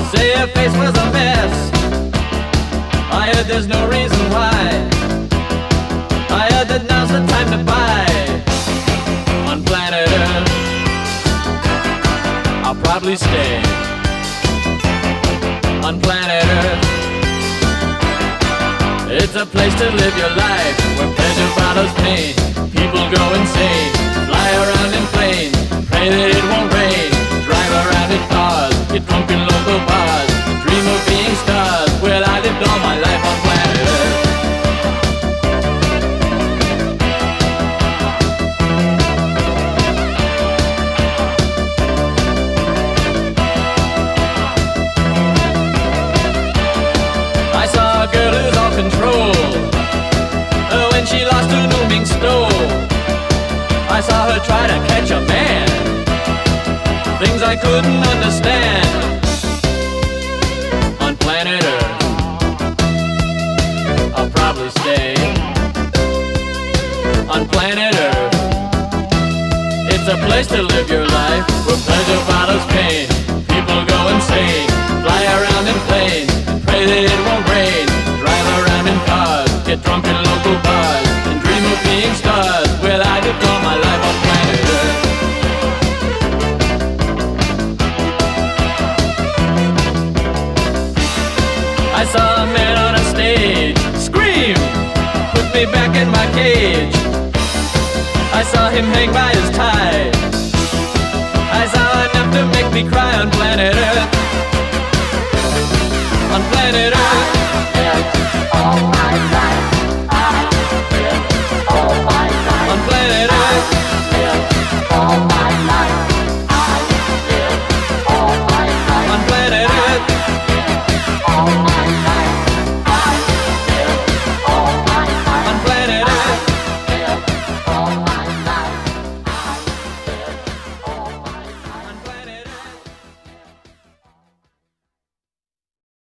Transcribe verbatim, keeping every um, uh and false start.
say her face was a mess. I heard there's no reason why. I heard that now's the time to buy. On planet Earth, I'll probably stay. On planet Earth, it's a place to live your life, where pleasure follows pain. People go insane, fly around in planes, pray that it won't rain, drive around in cars, get drunk in local bars, dream of being stars. Well, I lived all my life on planet Earth. I saw a girl lose all control uh, when she lost her looming stole. I saw her try to catch a man, things I couldn't understand. On planet Earth, I'll probably stay. On planet Earth, it's a place to live your life, where pleasure follows pain. People go insane, fly around in planes, pray that it won't rain, drive around in cars, get drunk in local bars, and dream of being stars. Well, I lived all my life on planet Earth. I saw a man on a stage scream, put me back in my cage. I saw him hang by his tie. I saw enough to make me cry on planet Earth. On planet Earth.